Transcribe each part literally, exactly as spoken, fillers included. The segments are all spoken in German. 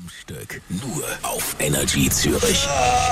Stück nur auf Energy Zürich.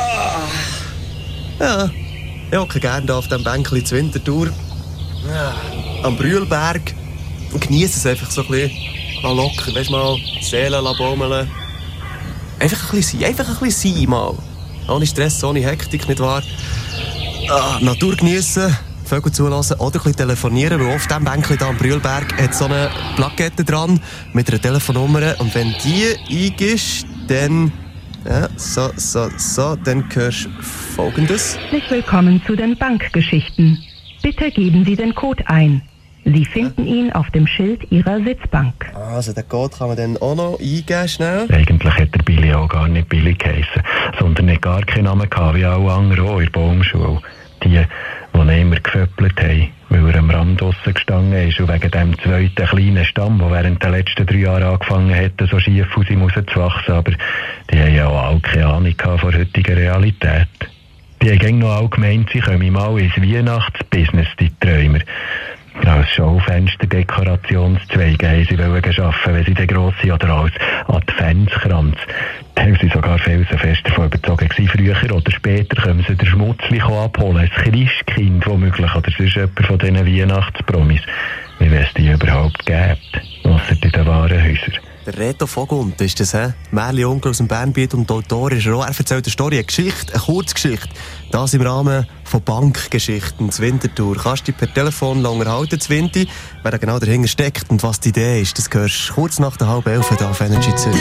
Ja, ich hocke gerne hier auf diesem Bänkchen zur Winterthur. Ja, am Brühlberg. Und genieße es einfach so ein bisschen. Mal locker, weißt du, mal Seelen baumeln. Einfach ein bisschen sein, einfach ein bisschen sein, mal. Ohne Stress, ohne Hektik, nicht wahr? Ah, Natur geniessen, Vögel zulassen oder ein bisschen telefonieren, weil auf diesem Bänkchen hier am Brühlberg hat so eine Plakette dran mit einer Telefonnummer. Und wenn die eingibst, dann... Ja, so, so, so, dann hörst du Folgendes. Herzlich willkommen zu den Bankgeschichten. Bitte geben Sie den Code ein. Sie finden ja. ihn auf dem Schild Ihrer Sitzbank. Also den Code kann man dann auch noch eingeben, schnell. Eigentlich hat der Billy auch gar nicht Billy geheissen, sondern nicht gar keinen Namen gehabt, wie alle anderen auch in der Baumschule. Die, die ihn immer geföppelt haben, weil er am Rand draussen gestanden ist und wegen dem zweiten kleinen Stamm, der während der letzten drei Jahre angefangen hat, so schief aus ihm rauszuwachsen. Aber die haben ja auch alle keine Ahnung von der heutigen Realität. Die haben noch alle gemeint, sie kommen mal ins Weihnachtsbusiness, die Träumer. Als Schaufensterdekorationszweige haben sie wollen arbeiten, wenn sie dann gross sind, oder als Adventskranz. Da haben sie sogar felsenfest davon überzogen gewesen. Früher oder später können sie den Schmutzli abholen, das Christkind womöglich, oder sonst jemand von diesen Weihnachtspromis. Wie es die überhaupt gibt, ausser in den Warenhäusern. Der Reto Vogundt ist das, hä? Märli-Onkel aus dem Bernbiet und Autor ist er auch. Er erzählt eine Story, eine Geschichte, eine Kurzgeschichte. Das im Rahmen von Bankgeschichten zur Winterthur. Kannst du dich per Telefon unterhalten, zur Winter, wer da genau dahinter steckt und was die Idee ist. Das hörst du kurz nach der halb elf hier auf Energy Zürich.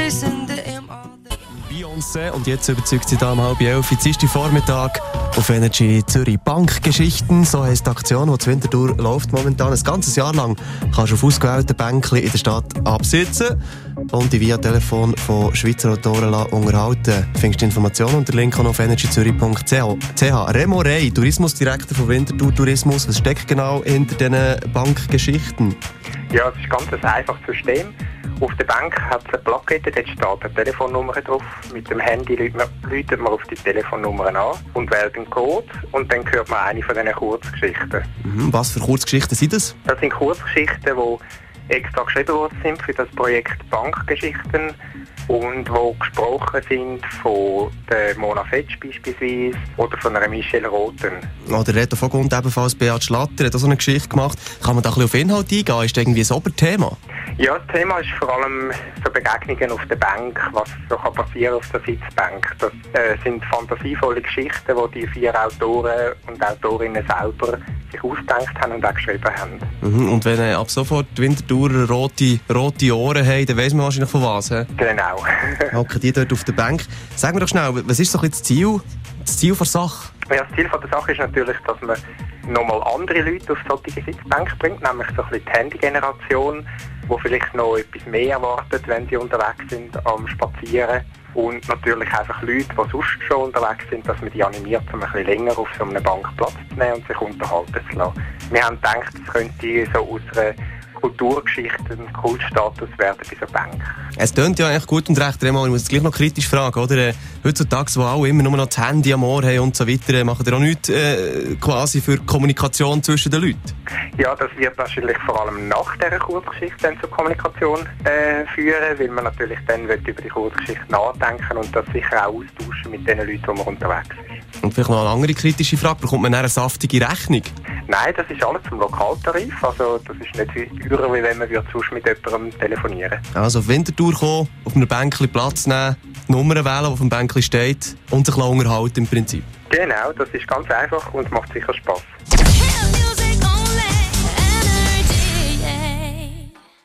Beyoncé, und jetzt überzeugt sie da um halb elf, dienstag Vormittag auf Energy Zürich. Bankgeschichten, so heisst die Aktion, die zur Winterthur läuft momentan. Ein ganzes Jahr lang kannst du auf ausgewählten Bänkchen in der Stadt absitzen und dich via Telefon von Schweizer Autoren unterhalten. Du findest Informationen unter Link auf energyzürich punkt c h. Remo Rey, Tourismusdirektor von Winterthur Tourismus. Was steckt genau hinter diesen Bankgeschichten? Ja, es ist ganz ein einfaches System. Auf der Bank hat es eine Plakette, dort steht eine Telefonnummer drauf. Mit dem Handy läutet man, läutet man auf die Telefonnummer an und wählt einen Code. Und dann hört man eine von diesen Kurzgeschichten. Mhm. Was für Kurzgeschichten sind das? Das sind Kurzgeschichten, die extra geschrieben worden sind für das Projekt Bankgeschichten und die gesprochen sind von der Mona Fetsch beispielsweise oder von einer Michelle Roten. Oh, der Reto Vogundt, ebenfalls Beat Schlatter, hat auch so eine Geschichte gemacht. Kann man da ein bisschen auf Inhalt eingehen? Ist das irgendwie ein Oberthema? Ja, das Thema ist vor allem so Begegnungen auf der Bank, was so kann passieren auf der Sitzbank. Das äh, sind fantasievolle Geschichten, die die vier Autoren und Autorinnen selber sich ausgedacht haben und auch geschrieben haben. Mhm. Und wenn äh, ab sofort die Winterthurer rote, rote Ohren haben, dann weiss man wahrscheinlich von was, he? Genau. Hocken die dort auf der Bank. Sag mir doch schnell, was ist so ein bisschen das Ziel, das Ziel der Sache? Ja, das Ziel der Sache ist natürlich, dass man nochmal andere Leute auf solche Sitzbank bringt, nämlich so ein bisschen die Handy-Generation, die vielleicht noch etwas mehr erwartet, wenn sie unterwegs sind am Spazieren. Und natürlich einfach Leute, die sonst schon unterwegs sind, dass man die animiert, um ein bisschen länger auf so einer Bank Platz zu nehmen und sich unterhalten zu lassen. Wir haben gedacht, es könnte so aus einer Kulturgeschichte ein Kultstatus werden bei so Bank. Es tönt ja eigentlich gut und recht, Remo. Ich muss jetzt gleich noch kritisch fragen, oder? Äh, heutzutage, wo alle immer nur noch das Handy am Ohr haben und so weiter, machen ihr auch nichts äh, quasi für Kommunikation zwischen den Leuten? Ja, das wird wahrscheinlich vor allem nach dieser Kurzgeschichte dann zur Kommunikation äh, führen, weil man natürlich dann über die Kurzgeschichte nachdenken und das sicher auch austauschen mit den Leuten, die man unterwegs ist. Und vielleicht noch eine andere kritische Frage, bekommt man eine saftige Rechnung? Nein, das ist alles zum Lokaltarif, also das ist nicht teurer, wie wenn man sonst mit jemandem telefonieren würde. Also auf Winterthur kommen, auf einem Bänkchen Platz nehmen, die Nummer wählen, die auf dem Bänkchen steht und sich unterhalten im Prinzip. Genau, das ist ganz einfach und macht sicher Spass.